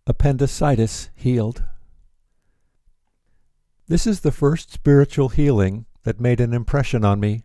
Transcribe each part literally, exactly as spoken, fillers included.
Appendicitis healed. This is the first spiritual healing that made an impression on me.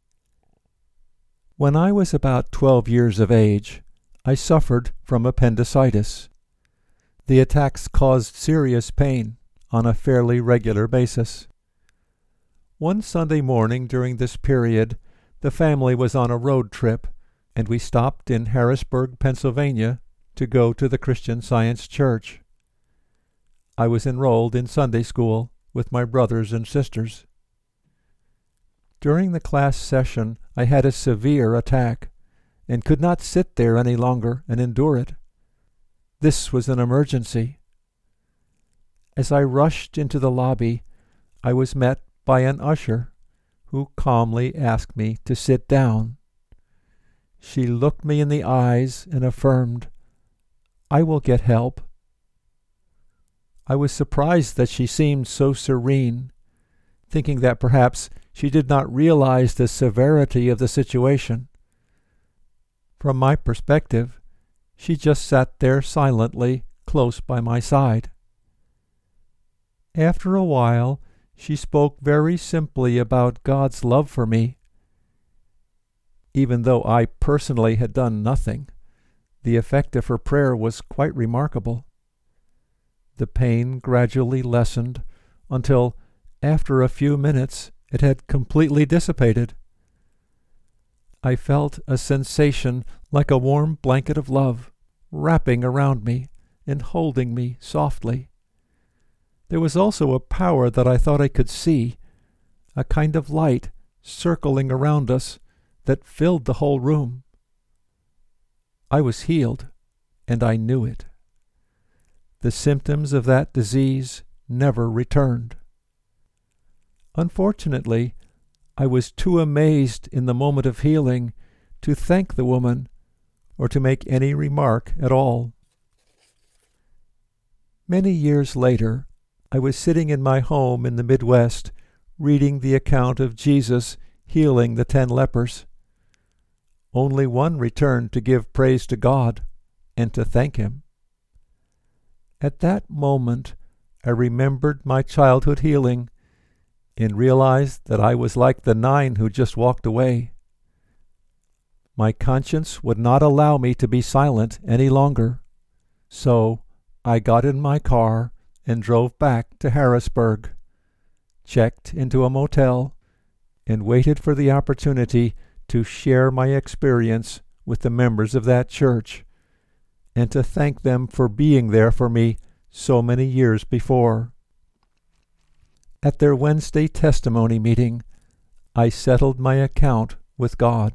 When I was about twelve years of age, I suffered from appendicitis. The attacks caused serious pain on a fairly regular basis. One Sunday morning during this period, the family was on a road trip, and we stopped in Harrisburg, Pennsylvania, to go to the Christian Science Church. I was enrolled in Sunday school with my brothers and sisters. During the class session, I had a severe attack and could not sit there any longer and endure it. This was an emergency. As I rushed into the lobby, I was met by an usher who calmly asked me to sit down. She looked me in the eyes and affirmed, "I will get help." I was surprised that she seemed so serene, thinking that perhaps she did not realize the severity of the situation. From my perspective, she just sat there silently close by my side. After a while, she spoke very simply about God's love for me. Even though I personally had done nothing, the effect of her prayer was quite remarkable. The pain gradually lessened until, after a few minutes, it had completely dissipated. I felt a sensation like a warm blanket of love wrapping around me and holding me softly. There was also a power that I thought I could see, a kind of light circling around us that filled the whole room. I was healed, and I knew it. The symptoms of that disease never returned. Unfortunately, I was too amazed in the moment of healing to thank the woman or to make any remark at all. Many years later, I was sitting in my home in the Midwest, reading the account of Jesus healing the ten lepers. Only one returned to give praise to God and to thank Him. At that moment, I remembered my childhood healing and realized that I was like the nine who just walked away. My conscience would not allow me to be silent any longer, so I got in my car and drove back to Harrisburg, checked into a motel, and waited for the opportunity to share my experience with the members of that church, and to thank them for being there for me so many years before. At their Wednesday testimony meeting, I settled my account with God.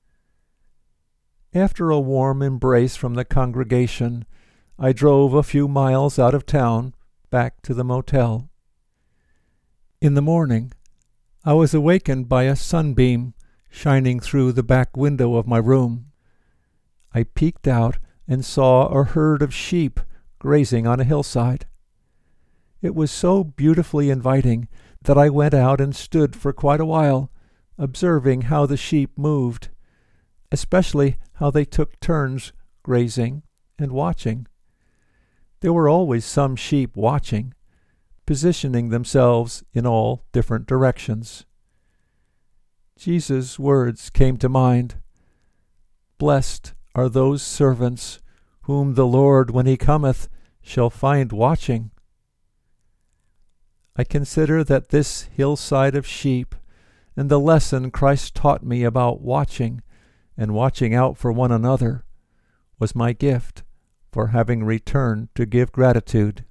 After a warm embrace from the congregation, I drove a few miles out of town back to the motel. In the morning, I was awakened by a sunbeam shining through the back window of my room. I peeked out and saw a herd of sheep grazing on a hillside. It was so beautifully inviting that I went out and stood for quite a while, observing how the sheep moved, especially how they took turns grazing and watching. There were always some sheep watching, positioning themselves in all different directions. Jesus' words came to mind. "Blessed are those servants whom the Lord, when He cometh, shall find watching." I consider that this hillside of sheep and the lesson Christ taught me about watching and watching out for one another was my gift for having returned to give gratitude.